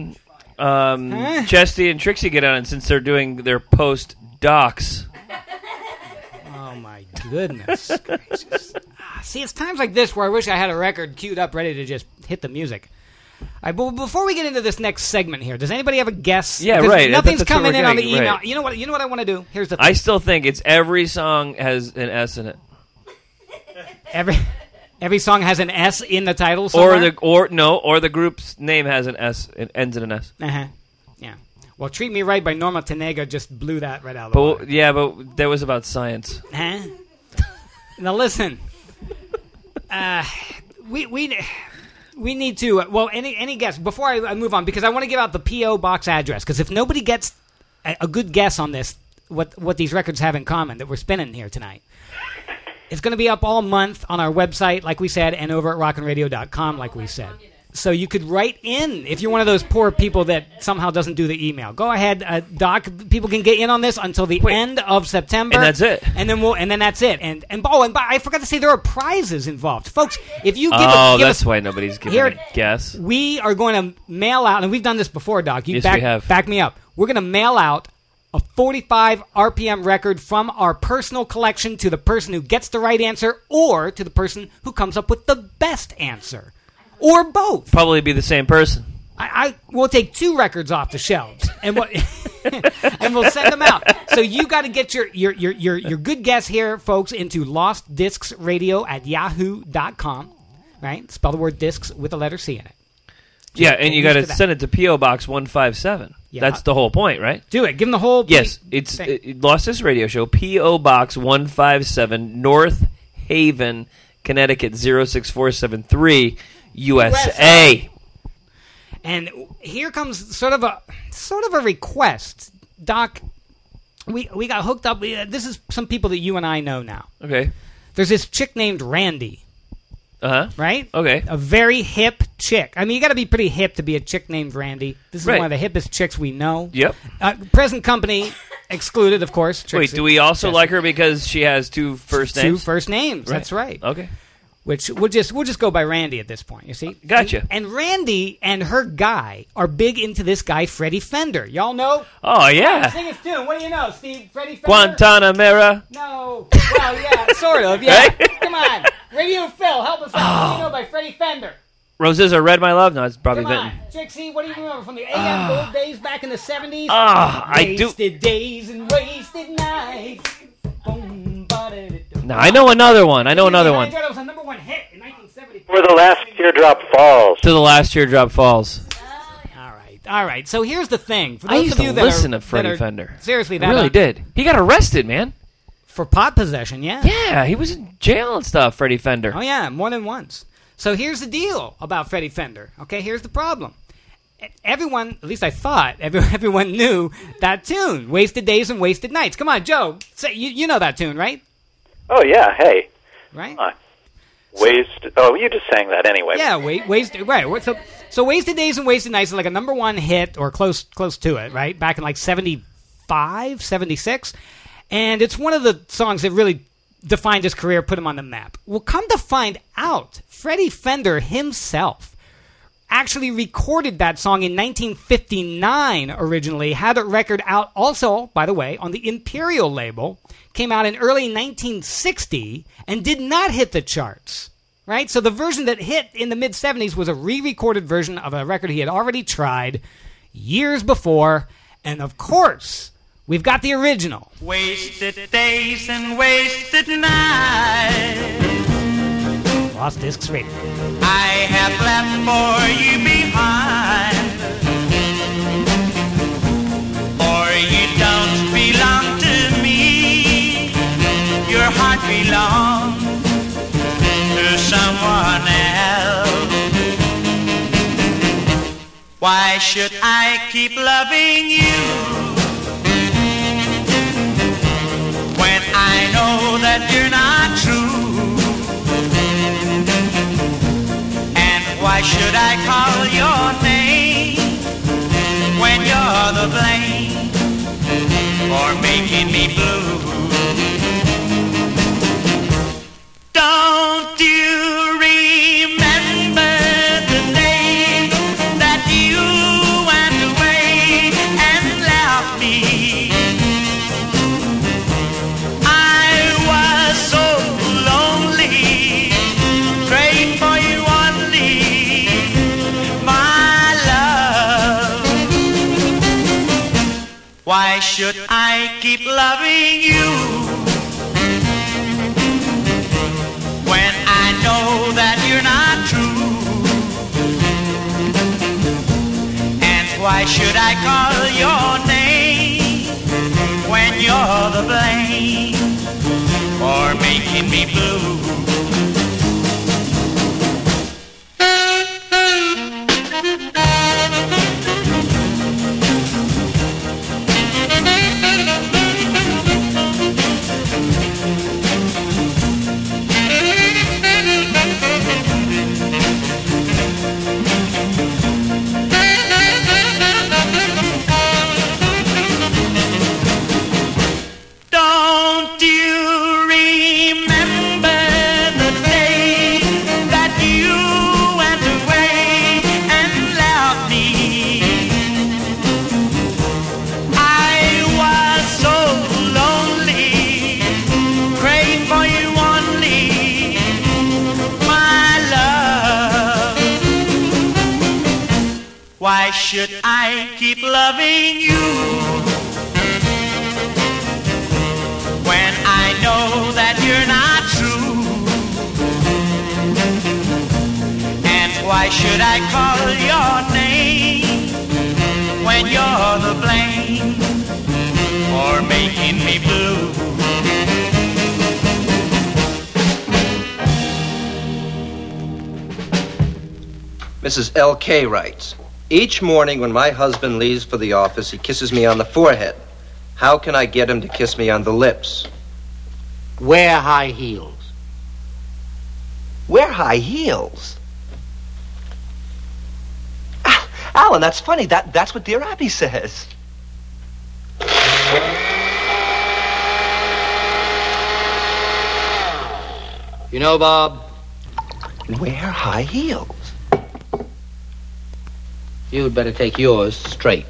[SPEAKER 8] Chesty and Trixie get on it since they're doing their post-docs.
[SPEAKER 7] Oh, my goodness gracious. See, it's times like this where I wish I had a record queued up ready to just hit the music. But before we get into this next segment here, does anybody have a guess?
[SPEAKER 8] Yeah, right.
[SPEAKER 7] Nothing's coming in on the email.
[SPEAKER 8] Right.
[SPEAKER 7] You know what I want to do? Here's the thing.
[SPEAKER 8] I still think it's every song has an S in it.
[SPEAKER 7] Every song has an S in the title somewhere?
[SPEAKER 8] Or the group's name has an S. It ends in an S.
[SPEAKER 7] Uh-huh. Yeah. Well, Treat Me Right by Norma Tanega just blew that right out of the water.
[SPEAKER 8] Yeah, but that was about science.
[SPEAKER 7] Huh? Now listen. We need to, any guess, before I move on, because I want to give out the P.O. Box address, because if nobody gets a good guess on this, what these records have in common that we're spinning here tonight, it's going to be up all month on our website, like we said, and over at rockinradio.com, like we said. So you could write in if you're one of those poor people that somehow doesn't do the email. Go ahead, Doc. People can get in on this until the end of September,
[SPEAKER 8] and that's it.
[SPEAKER 7] And then that's it. And I forgot to say there are prizes involved, folks. If you give
[SPEAKER 8] that's why nobody's giving a guess.
[SPEAKER 7] We are going to mail out, and we've done this before, Doc.
[SPEAKER 8] Yes, we have.
[SPEAKER 7] Back me up. We're going to mail out a 45 RPM record from our personal collection to the person who gets the right answer, or to the person who comes up with the best answer. Or both.
[SPEAKER 8] Probably be the same person.
[SPEAKER 7] We'll take 2 records off the shelves and we'll send them out. So you got to get your good guess here, folks, into lostdiscsradio@yahoo.com. Right? Spell the word discs with the letter C in it.
[SPEAKER 8] Yeah, and you got to send it to P.O. Box 157. Yeah. That's the whole point, right?
[SPEAKER 7] Do it. Give them the whole
[SPEAKER 8] Yes, it's Lost Discs Radio Show, P.O. Box 157, North Haven, Connecticut 06473. USA.
[SPEAKER 7] And here comes sort of a request, Doc. We got hooked up. This is some people that you and I know now.
[SPEAKER 8] Okay.
[SPEAKER 7] There's this chick named Randy. Right?
[SPEAKER 8] Okay.
[SPEAKER 7] A very hip chick. I mean, you got to be pretty hip to be a chick named Randy. This is one of the hippest chicks we know.
[SPEAKER 8] Yep.
[SPEAKER 7] Present company excluded, of course. Trixie.
[SPEAKER 8] Wait, do we also like her because she has 2 first names?
[SPEAKER 7] 2 first names. Right. That's right.
[SPEAKER 8] Okay.
[SPEAKER 7] Which we'll just go by Randy at this point, you see?
[SPEAKER 8] Gotcha.
[SPEAKER 7] And Randy and her guy are big into this guy, Freddie Fender. Y'all know?
[SPEAKER 8] Oh, yeah.
[SPEAKER 7] Sing his tune. What do you know, Steve? Freddie Fender?
[SPEAKER 8] Guantanamera.
[SPEAKER 7] No. Well, yeah, sort of, yeah. Right? Come on. Radio Phil, help us out. What do you know by Freddie Fender?
[SPEAKER 8] Roses Are Red, My Love? No, it's probably Vinton.
[SPEAKER 7] Trixie, what do you remember from the AM old days back in the 70s?
[SPEAKER 8] I do.
[SPEAKER 7] Wasted days and wasted nights.
[SPEAKER 8] No, I know another one.
[SPEAKER 7] It was a number 1 hit in 1970.
[SPEAKER 9] Where the last teardrop falls.
[SPEAKER 8] To the last teardrop falls.
[SPEAKER 7] All right. So here's the thing. For those
[SPEAKER 8] I used
[SPEAKER 7] of you
[SPEAKER 8] to
[SPEAKER 7] that
[SPEAKER 8] listen
[SPEAKER 7] are,
[SPEAKER 8] to Freddie
[SPEAKER 7] that are,
[SPEAKER 8] Fender.
[SPEAKER 7] Seriously,
[SPEAKER 8] I really did. He got arrested, man.
[SPEAKER 7] For pot possession, yeah.
[SPEAKER 8] Yeah, he was in jail and stuff, Freddie Fender.
[SPEAKER 7] Oh, yeah, more than once. So here's the deal about Freddie Fender. Okay, here's the problem. Everyone, at least I thought, everyone knew that tune, Wasted Days and Wasted Nights. Come on, Joe, say, you know that tune, right?
[SPEAKER 9] Oh, yeah, hey.
[SPEAKER 7] Right?
[SPEAKER 9] You just sang that anyway.
[SPEAKER 7] Yeah, wasted. Right. So Wasted Days and Wasted Nights is like a number 1 hit or close to it, right? Back in like 75, 76. And it's one of the songs that really defined his career, put him on the map. Well, come to find out, Freddie Fender himself actually recorded that song in 1959 originally, had a record out also, by the way, on the Imperial label, came out in early 1960, and did not hit the charts, right? So the version that hit in the mid-70s was a re-recorded version of a record he had already tried years before, and of course, we've got the original.
[SPEAKER 1] Wasted days and wasted nights.
[SPEAKER 7] Lost Discs Radio.
[SPEAKER 1] I have left for you behind. belong to someone else. Why should I keep loving you when I know that you're not true? And why should I call your name when you're the blame for making me blue? Don't you remember the day that you went away and left me? I was so lonely, praying for you only, my love. Why should I keep loving you when I know that you're not true? And why should I call your name when you're the blame for making me blue? Don't you remember the day that you went away and left me? I was so lonely, praying for you only, my love. Why should I keep loving you when I know that you're not true? And why should I call your name when you're the blame for making me blue?
[SPEAKER 21] Mrs. L.K. writes, each morning when my husband leaves for the office, he kisses me on the forehead. How can I get him to kiss me on the lips?
[SPEAKER 4] Wear high heels.
[SPEAKER 21] Wear high heels? Alan, that's funny. That's what Dear Abby says.
[SPEAKER 4] You know, Bob,
[SPEAKER 21] wear high heels.
[SPEAKER 4] You'd better take yours straight.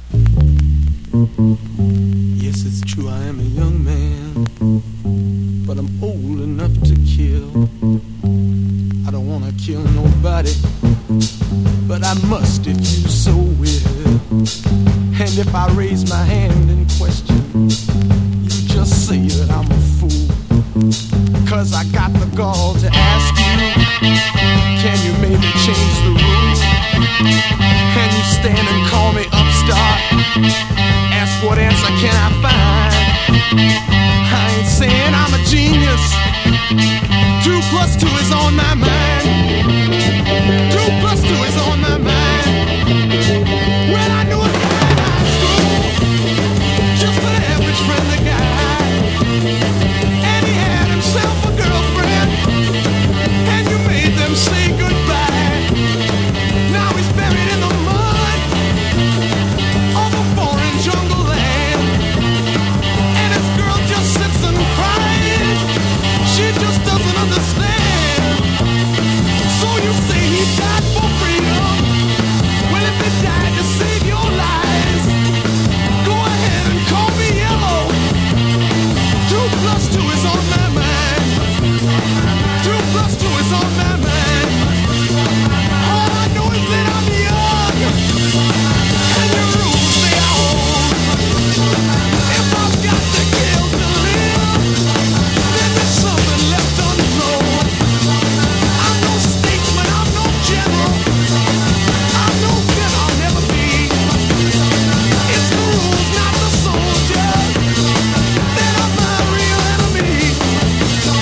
[SPEAKER 11] Yes, it's true, I am a young man, but I'm old enough to kill. I don't want to kill nobody, but I must if you so will. And if I raise my hand in question, you just say that I'm a fool. 'Cause I got the gall to ask you, can you maybe change the rules? Can you stand and call me upstart? Ask what answer can I find? I ain't saying I'm a genius. 2 + 2 is on my mind. 2 + 2 is on my mind. Well, I knew a guy in high school, just an average friendly guy, and he had himself a girlfriend, and you made them say goodbye. Now he's buried in the mud of a foreign jungle land, and his girl just sits and cries. She just doesn't understand. So you say he died for freedom. Well, if he died to save your lives, go ahead and call me yellow. 2 + 2 is on my mind. 2 + 2 is on my mind. All I know is that I'm young, and the rules they are old. If I've got to kill to live, then there's something left untold. I'm no statesman, I'm no general, I'm no gun, I'll never be. It's the rules, not the soldiers, that are my real enemy.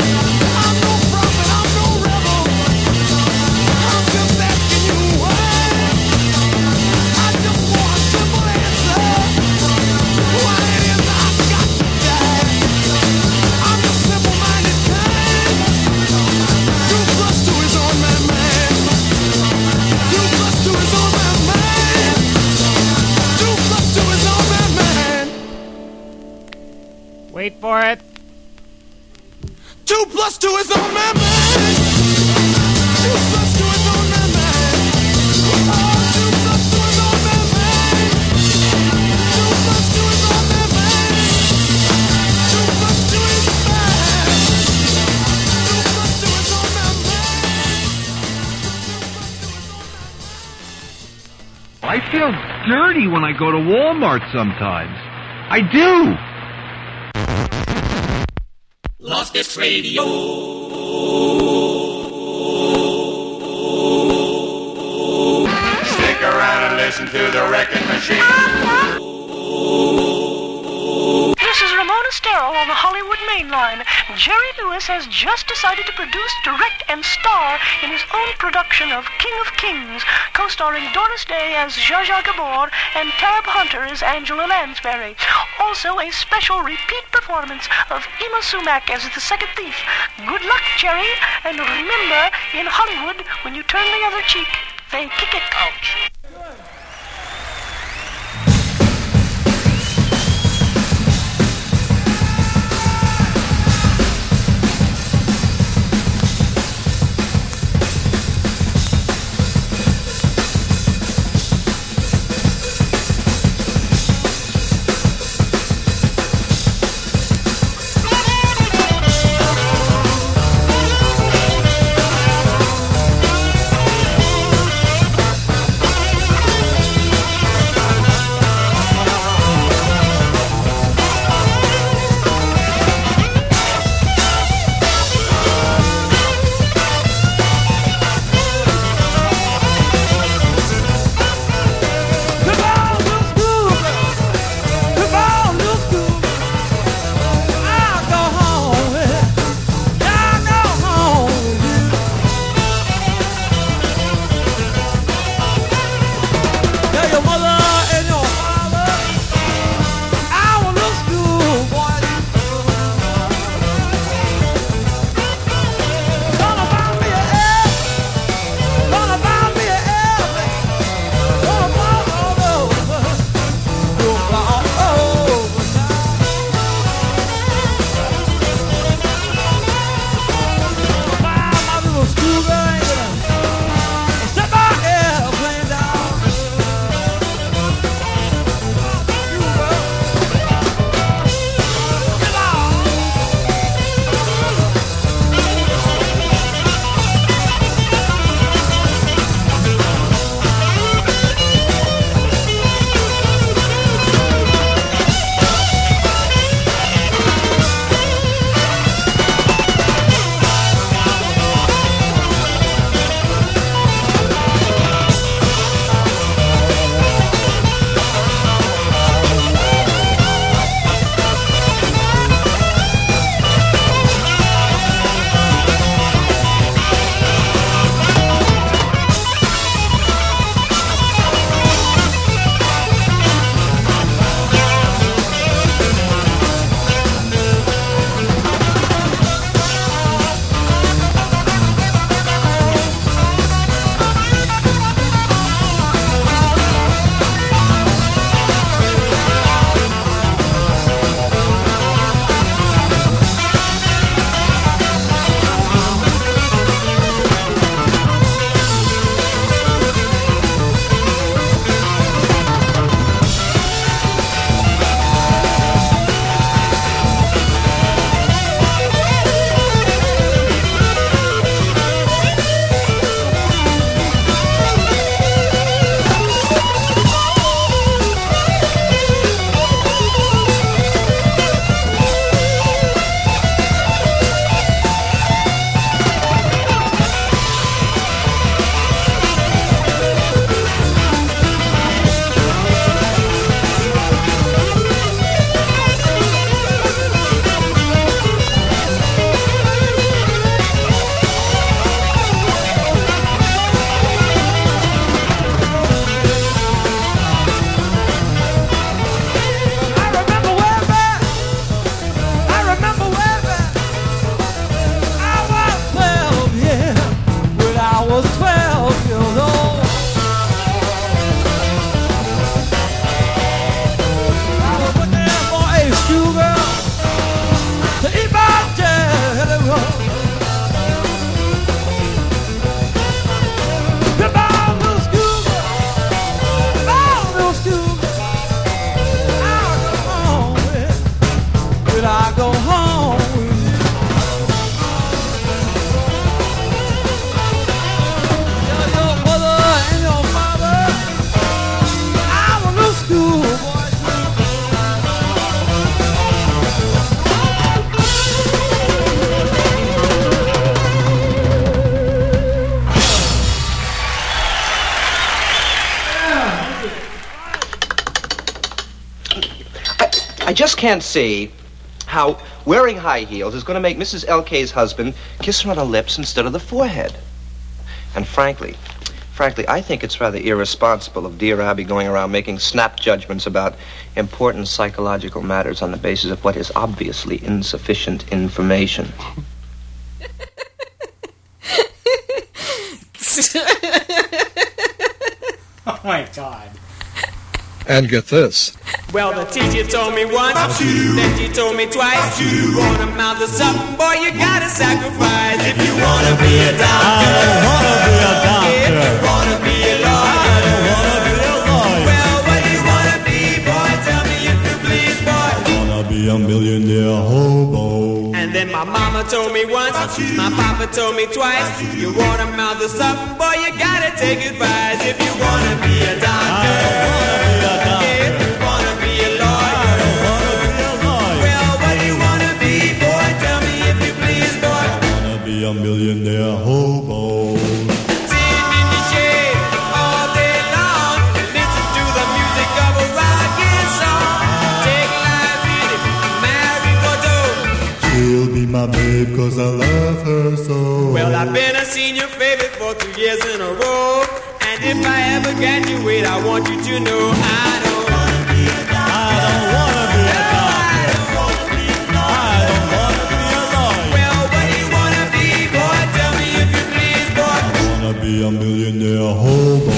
[SPEAKER 11] flush to his own man, man. Too flush to his own man, man. Oh, too flush to his own man, man. Too flush to his own man, man. Too flush to his man. Too flush to his own man, man.
[SPEAKER 2] I feel dirty when I go to Walmart sometimes. I do.
[SPEAKER 11] Loftus Radio.
[SPEAKER 22] Stick around and listen to the Wrecking Machine.
[SPEAKER 23] This is Ramona Starrow on the Hollywood main line. Jerry Lewis has just decided to produce, direct, and star in his own production of King of Kings, co-starring Doris Day as Zsa Zsa Gabor and Tab Hunter as Angela Lansbury. Also, a special repeat performance of Uma Sumac as the second thief. Good luck, Jerry, and remember, in Hollywood, when you turn the other cheek, they kick it. Ouch.
[SPEAKER 21] I just can't see how wearing high heels is going to make Mrs. L.K.'s husband kiss her on the lips instead of the forehead. And frankly, I think it's rather irresponsible of dear Abby going around making snap judgments about important psychological matters on the basis of what is obviously insufficient information.
[SPEAKER 7] Oh, my God.
[SPEAKER 3] And get this.
[SPEAKER 6] Well, the teacher told me once, then she told me twice. You wanna mouth to something, boy, you gotta sacrifice. If you wanna be a doctor, I don't wanna be a doctor. If you wanna be a lawyer, I don't wanna be a lawyer. Well, what do you wanna be, boy? Tell me if you please, boy.
[SPEAKER 11] I wanna be a millionaire hobo.
[SPEAKER 6] And then my mama told me once, my papa told me twice. You wanna mouth to something, boy, you gotta take advice. If you wanna be a doctor, if you wanna be a lawyer, well, what do you wanna be, boy? Tell me if you please, boy.
[SPEAKER 11] I wanna be a millionaire hobo.
[SPEAKER 6] Sitting in the shade all day long, listen to the music of a rockin' song. Take life easy, marry Bordeaux.
[SPEAKER 11] She'll be my babe 'cause I love her so.
[SPEAKER 6] Well, I've been a senior favorite for 2 years in a row. And if I ever graduate, I want you to know I don't wanna be a doctor. I don't wanna be a doctor. I don't wanna be a lawyer. I don't wanna be a lawyer. Well, what do you wanna be, boy? Tell me if you please, boy.
[SPEAKER 11] I wanna be a millionaire hobo.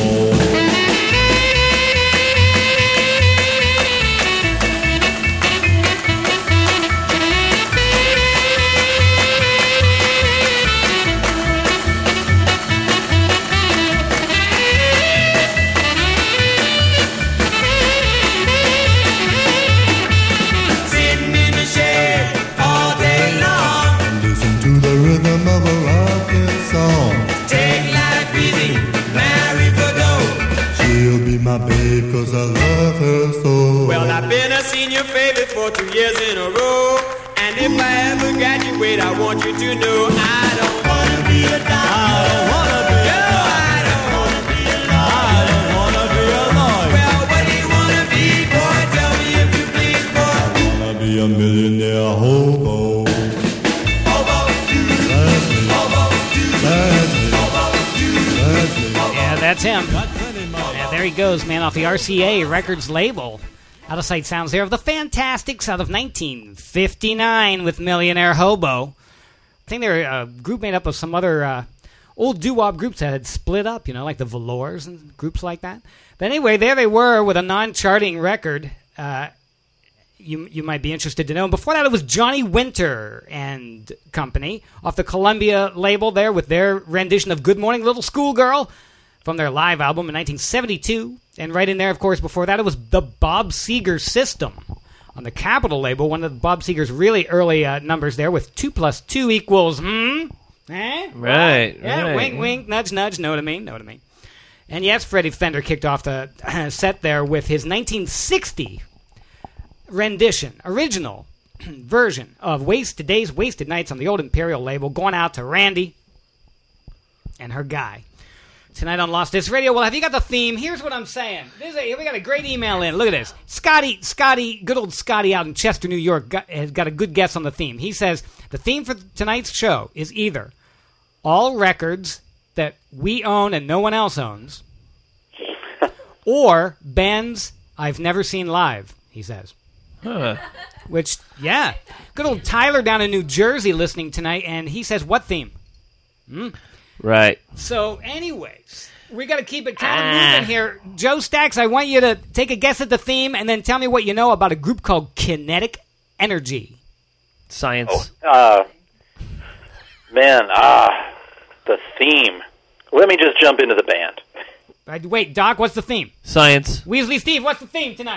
[SPEAKER 6] Sitting in the shade all day long.
[SPEAKER 11] Listen to the rhythm of a rockin' song.
[SPEAKER 6] Take life easy, marry Bordeaux.
[SPEAKER 11] She'll be my babe 'cause I love her so.
[SPEAKER 6] Well, I've been a senior favorite for 2 years in a row. And if I ever graduate, I want you to know I don't wanna be a doctor. I don't wanna be a lawyer. I don't wanna be a lawyer. I don't wanna be a lawyer. Well, what do you wanna be, boy? Tell me if you please, boy.
[SPEAKER 11] I wanna be a millionaire hobo.
[SPEAKER 6] Hobo,
[SPEAKER 11] That's me.
[SPEAKER 6] hobo,
[SPEAKER 11] That's me. That's me.
[SPEAKER 7] Yeah, that's him. Yeah, there he goes, man, off the RCA Records label. Out of Sight sounds there of the Fantastics out of 1959 with Millionaire Hobo. I think they're a group made up of some other old doo-wop groups that had split up, like the Velours and groups like that. But anyway, there they were with a non-charting record. You might be interested to know. And before that, it was Johnny Winter and Company off the Columbia label there with their rendition of Good Morning Little Schoolgirl from their live album in 1972. And right in there, of course, before that, it was the Bob Seger System on the Capitol label, one of Bob Seger's really early numbers there with 2 + 2 = Eh?
[SPEAKER 8] Right.
[SPEAKER 7] Yeah,
[SPEAKER 8] right.
[SPEAKER 7] wink, wink, nudge, nudge, know what I mean, know what I mean. And yes, Freddie Fender kicked off the set there with his 1960 rendition, original version of Wasted Days, Wasted Nights on the old Imperial label, going out to Randy and her guy. Tonight on Lost Disc Radio. Well, have you got the theme? Here's what I'm saying. We got a great email in. Look at this. Scotty, good old Scotty out in Chester, New York, has got a good guess on the theme. He says, the theme for tonight's show is either all records that we own and no one else owns, or bands I've never seen live, he says.
[SPEAKER 8] Huh.
[SPEAKER 7] Which, yeah. Good old Tyler down in New Jersey listening tonight, and he says, what theme?
[SPEAKER 8] Right.
[SPEAKER 7] So, anyways, we got to keep it kind of moving here. Joe Stacks, I want you to take a guess at the theme and then tell me what you know about a group called Kinetic Energy.
[SPEAKER 8] Science.
[SPEAKER 9] The theme. Let me just jump into the band.
[SPEAKER 7] Wait, Doc, what's the theme?
[SPEAKER 8] Science.
[SPEAKER 7] Weasley Steve, what's the theme tonight?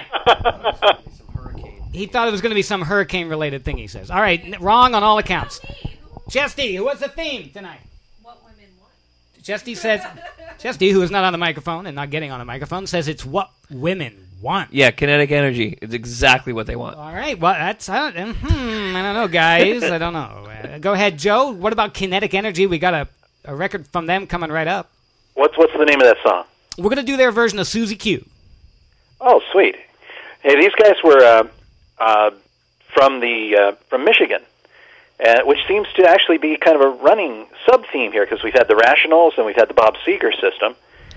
[SPEAKER 7] He thought it was going to be some hurricane-related thing, he says. All right, wrong on all accounts. Chesty, what's the theme tonight? Chesty says, Chesty, who is not on the microphone and not getting on the microphone, says it's what women want.
[SPEAKER 8] Yeah, kinetic energy. It's exactly what they want.
[SPEAKER 7] All right, well, that's, I don't know, guys. I don't know. Go ahead, Joe. What about Kinetic Energy? We got a record from them coming right up.
[SPEAKER 9] What's the name of that song?
[SPEAKER 7] We're going to do their version of Susie Q.
[SPEAKER 9] Oh, sweet. Hey, these guys were from Michigan, which seems to actually be kind of a running sub-theme here, because we've had the Rationals and we've had the Bob Seger system.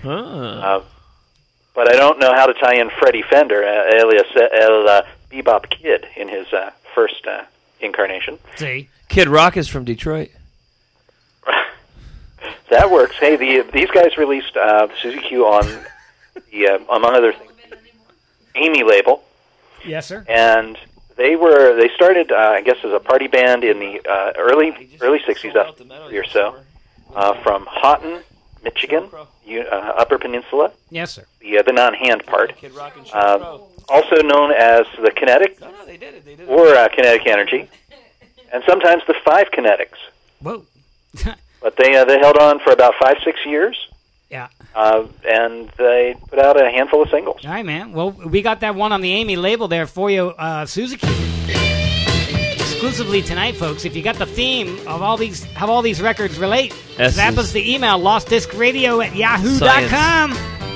[SPEAKER 9] But I don't know how to tie in Freddie Fender, alias El Bebop Kid, in his first incarnation.
[SPEAKER 7] See?
[SPEAKER 8] Kid Rock is from Detroit.
[SPEAKER 9] That works. Hey, these guys released Suzy Q on the, among other things, Amy label.
[SPEAKER 7] Yes, sir.
[SPEAKER 9] And they started, I guess, as a party band in the early 60s, or so, from Houghton, Michigan, Upper Peninsula.
[SPEAKER 7] Yes, sir.
[SPEAKER 9] The non-hand part. Also known as the Kinetic, or Kinetic Energy, and sometimes the Five Kinetics.
[SPEAKER 7] Whoa.
[SPEAKER 9] But they held on for about 5-6 years.
[SPEAKER 7] Yeah.
[SPEAKER 9] And they put out a handful of singles.
[SPEAKER 7] All right, man. Well, we got that one on the Amy label there for you, Suzuki. Exclusively tonight, folks. If you got the theme of how all these records relate, zap us the email, lostdiscradio@yahoo.com.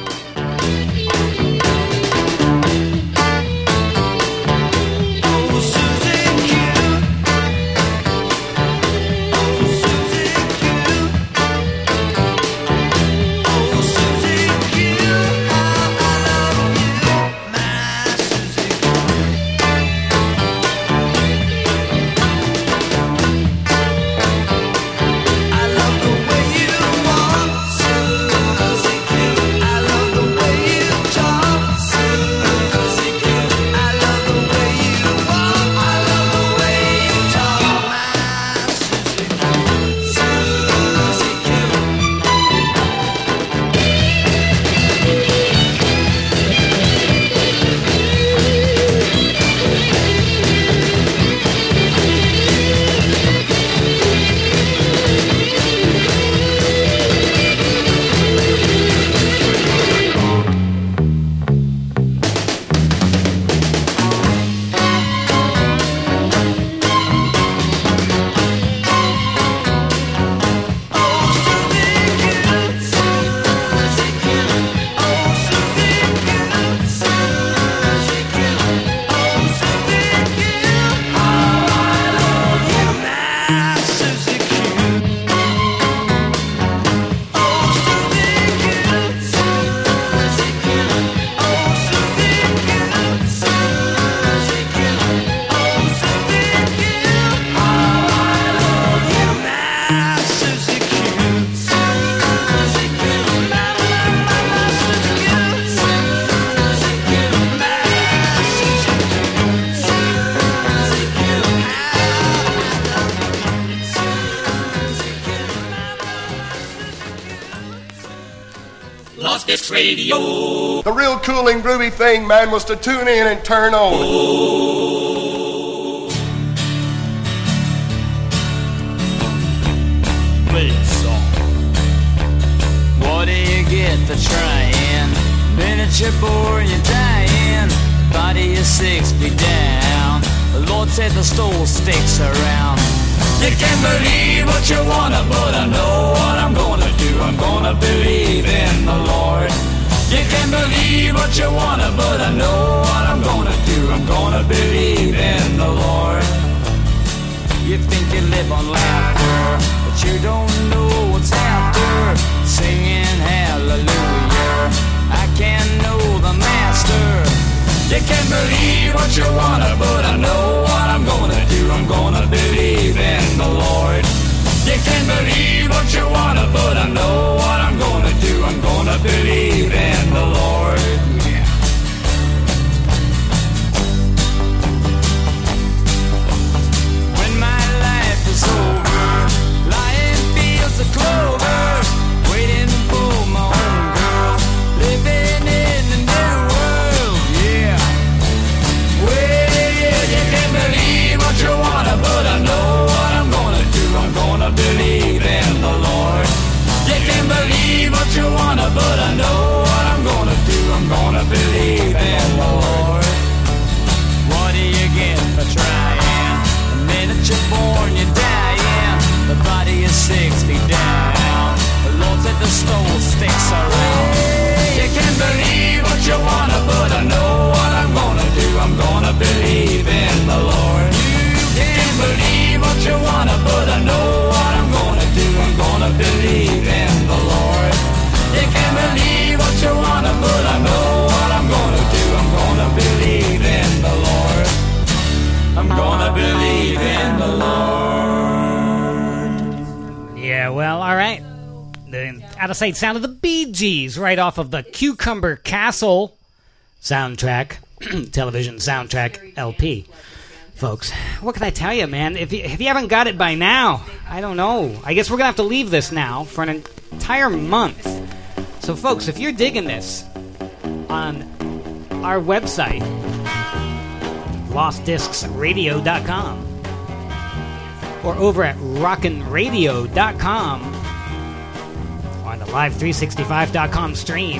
[SPEAKER 11] Disc Radio. The real cooling, groovy thing, man, was to tune in and turn on.
[SPEAKER 6] Play a song. What do you get for trying? Miniature bore and you're dying. Body is 6 feet down. The Lord said the stole sticks around. You can't believe what you wanna, but I know what I'm gonna do. I'm gonna believe in the Lord. You can't believe what you wanna, but I know what I'm gonna do. I'm gonna believe in the Lord. You think you live on laughter, but you don't know what's after. Singing hallelujah, I can't know the master. You can't believe what you wanna, but I know what I'm gonna do. I'm gonna believe in the Lord. You can't believe what you wanna, but I know what I'm gonna do. I'm gonna believe in the Lord. Yeah. When my life is over, lying fields of
[SPEAKER 7] Out of Sight sound of the Bee Gees, right off of the Cucumber Castle soundtrack, television soundtrack LP. Folks, what can I tell you, man? If you haven't got it by now, I don't know. I guess we're going to have to leave this now for an entire month. So, folks, if you're digging this on our website, lostdiscsradio.com, or over at rockinradio.com, or on the live365.com stream.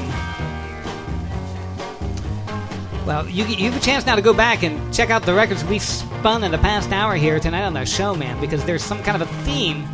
[SPEAKER 7] Well, you have a chance now to go back and check out the records we spun in the past hour here tonight on the show, man, because there's some kind of a theme.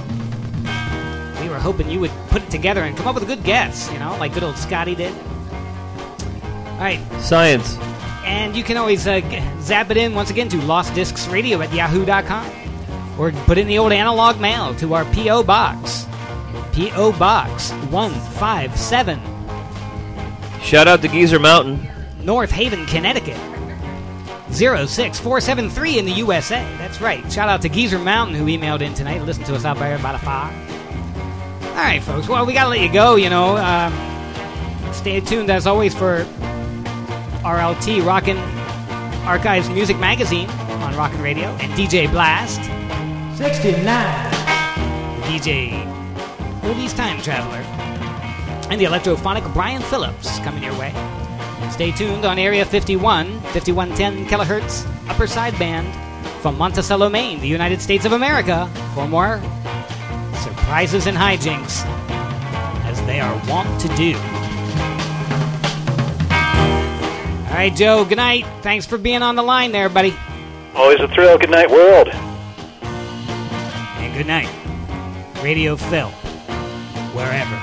[SPEAKER 7] We were hoping you would put it together and come up with a good guess, you know, like good old Scotty did. All right.
[SPEAKER 8] Science.
[SPEAKER 7] And you can always zap it in once again to lostdiscsradio@yahoo.com, or put in the old analog mail to our P.O. Box. P.O. Box 157.
[SPEAKER 8] Shout out to Geezer Mountain.
[SPEAKER 7] North Haven, Connecticut. 06473 in the USA. That's right. Shout out to Geezer Mountain, who emailed in tonight. Listen to us out there about a fire. All right, folks. Well, we got to let you go, you know. Stay tuned, as always, for RLT, Rockin' Archives Music Magazine on Rockin' Radio, and DJ Blast.
[SPEAKER 12] 69.
[SPEAKER 7] DJ Oldies Time Traveler. And the electrophonic Brian Phillips coming your way. And stay tuned on Area 51, 5110 kilohertz, upper sideband, from Monticello, Maine, the United States of America, for more surprises and hijinks, as they are wont to do. All right, Joe, good night. Thanks for being on the line there, buddy.
[SPEAKER 9] Always a thrill. Good night, world.
[SPEAKER 7] And good night, Radio Phil, wherever.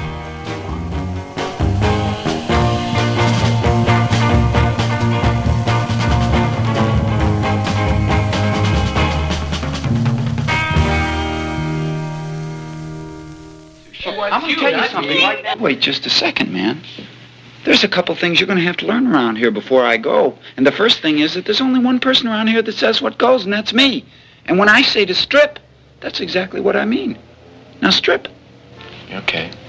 [SPEAKER 16] I'm going to tell you something. Wait just a second, man. There's a couple things you're going to have to learn around here before I go. And the first thing is that there's only one person around here that says what goes, and that's me. And when I say to strip, that's exactly what I mean. Now strip.
[SPEAKER 19] Okay.